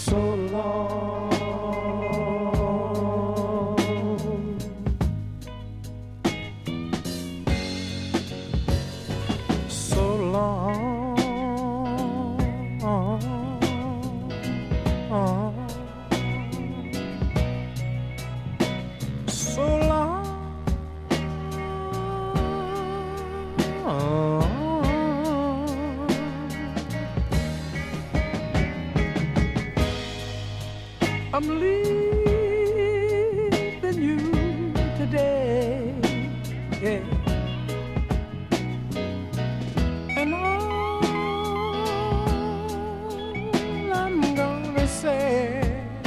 so long. So long. So long. I'm leaving you today, yeah. And all I'm gonna say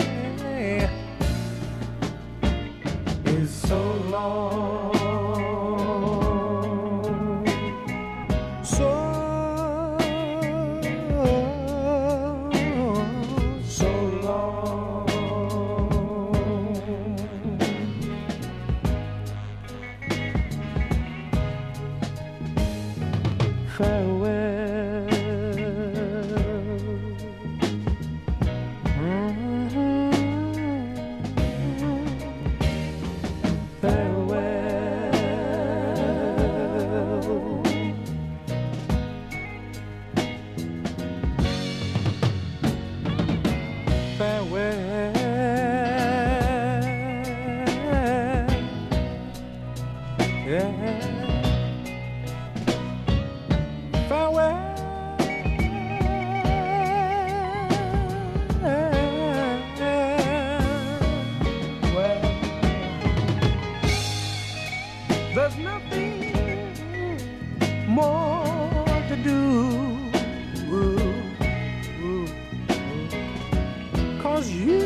is so long, so long. Farewell. Farewell. Yeah. Farewell. Well, there's nothing more to do, 'cause you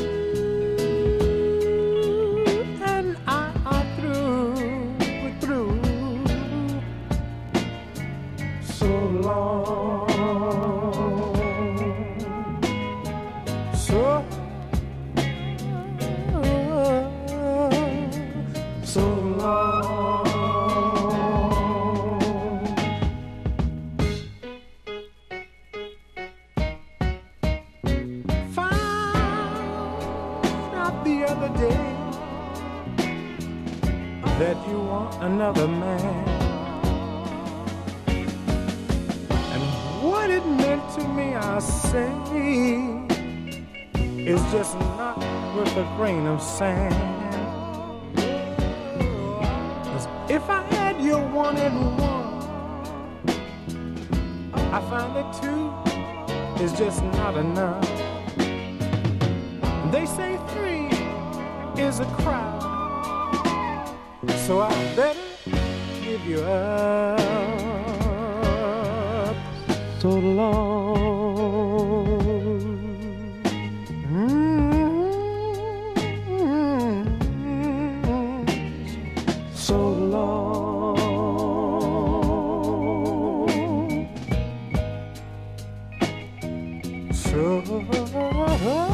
and I are through, we're through. So long, so long. Found out the other day that you want another man. What it meant to me, I say, is just not worth a grain of sand. 'Cause if I had your one and one, I find that two is just not enough. They say three is a crowd, so I better give you up. So long, so long, so long.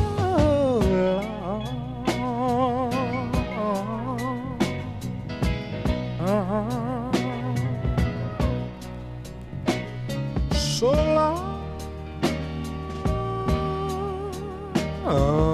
So long.